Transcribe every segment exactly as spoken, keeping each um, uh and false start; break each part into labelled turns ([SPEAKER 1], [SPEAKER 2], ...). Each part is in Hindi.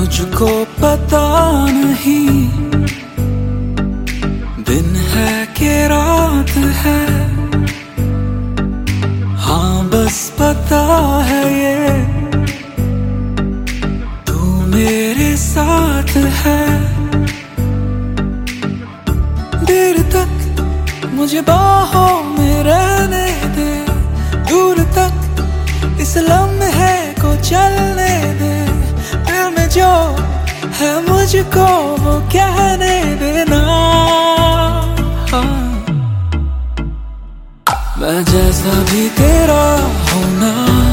[SPEAKER 1] मुझको पता नहीं दिन है कि रात है, हाँ बस पता है ये तू मेरे साथ है। देर तक मुझे बाहों में रहने दे, दूर तक इस लम्हे को चलने दे, दिल में जो है मुझको वो कहने देना। हाँ। मैं जैसा भी तेरा हूँ ना,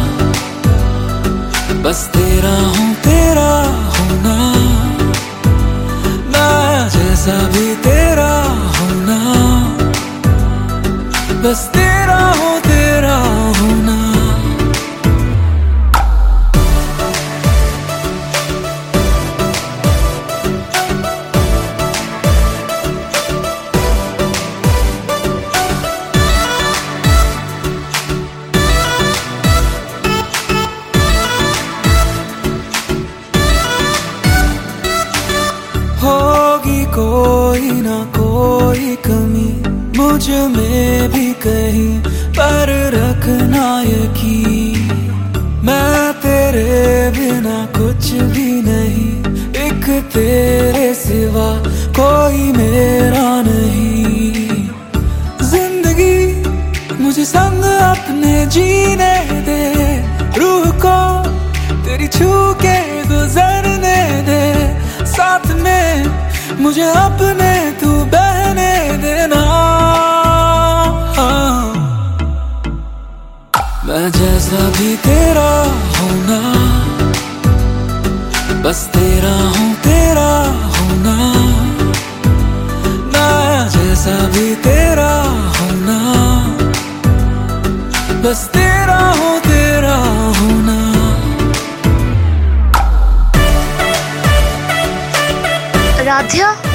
[SPEAKER 1] बस तेरा हूँ तेरा हूँ ना। मैं जैसा भी तेरा हूँ ना, बस तेरा हूँ तेरा हूँ ना। होगी कोई ना कोई कमी मुझ में भी कहीं, पर रखना यकीन मैं तेरे बिना कुछ भी नहीं, एक तेरे सिवा कोई मेरा नहीं। जिंदगी मुझे संग अपने जीने दे, रूह को तेरी छू के गुजरने दे, साथ में मुझे अपने तू बहने देना। हाँ। मैं जैसा भी तेरा हूँ ना, बस तेरा हूँ तेरा हूँ ना। मैं जैसा भी तेरा हूँ ना, बस तेरा हूँ तेरा हूँ ना।
[SPEAKER 2] राध्या।